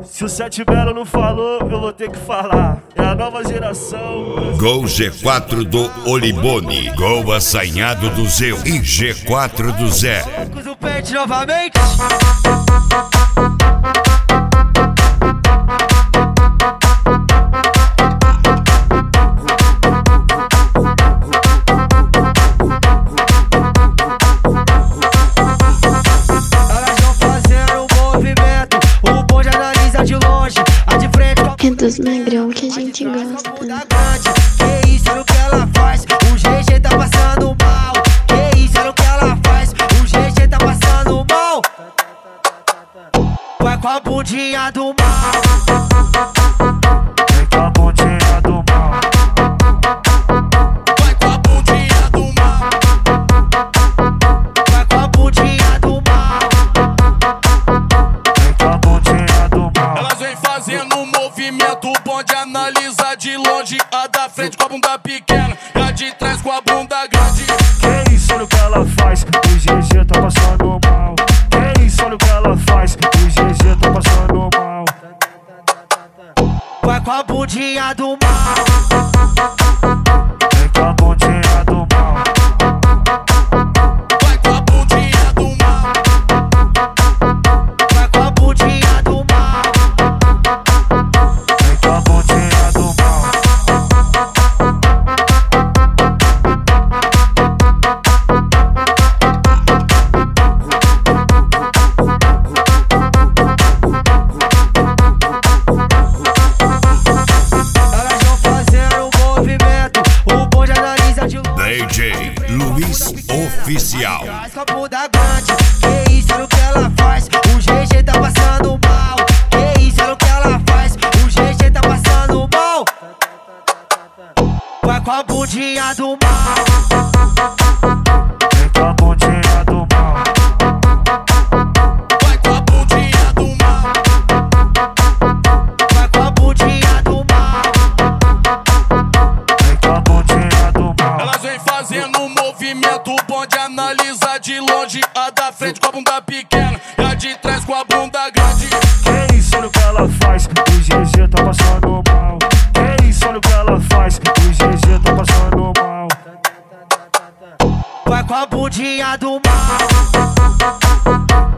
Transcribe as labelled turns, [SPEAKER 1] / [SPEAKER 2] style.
[SPEAKER 1] Se o Sete Belo não falou, eu vou ter que falar. É a nova geração.
[SPEAKER 2] Gol G4 do Olibone, gol assanhado do Zeu e G4 do Zé.
[SPEAKER 3] Do pente novamente.
[SPEAKER 4] É dos negrão que a gente gosta.
[SPEAKER 3] Que isso, olha o que ela faz. O GG tá passando mal. Que isso, olha o que ela faz. O GG tá passando mal. Vai com a bundinha do mal.
[SPEAKER 1] Vai com a bundinha do mal.
[SPEAKER 3] Vai com a bundinha do mal. Vai com a bundinha do mal.
[SPEAKER 1] Vai com a bundinha do mal.
[SPEAKER 5] Elas vem fazendo um movimento, o bonde analisa de longe. A da frente com a bunda pequena e a de trás com a bunda grande.
[SPEAKER 1] Que isso, olha o que ela faz. O GG tá passando mal. Que isso, olha o que ela faz. O GG tá passando mal.
[SPEAKER 3] Vai com a bundinha do mal.
[SPEAKER 1] Vai com a bundinha do mal.
[SPEAKER 5] Vai com a bundinha do mal.
[SPEAKER 3] Vai com a bundinha do mal.
[SPEAKER 1] Vai com a bundinha do mal.
[SPEAKER 3] Elas vão fazendo um movimento, o bonde analisa de longe.
[SPEAKER 2] DJ Luiz Oficial.
[SPEAKER 3] Com a bunda grande, que isso, olha o que ela faz. O GG tá passando mal. Que isso, olha o que ela faz. O GG tá passando mal. Vai com a bundinha do mal.
[SPEAKER 1] Vai com a bundinha do mal.
[SPEAKER 5] Vai com a bundinha do mal.
[SPEAKER 3] Vai com a bundinha do mal.
[SPEAKER 1] Vai com a bundinha do mal.
[SPEAKER 5] Elas vem fazendo um movimento, o bonde analisa de longe. A da frente com a bunda pequena e a de trás com a bunda grande.
[SPEAKER 1] Que isso, olha o que ela faz. O GG tá passando mal. Que isso, olha o que ela faz. O GG tá passando mal.
[SPEAKER 3] Vai com a bundinha do mal.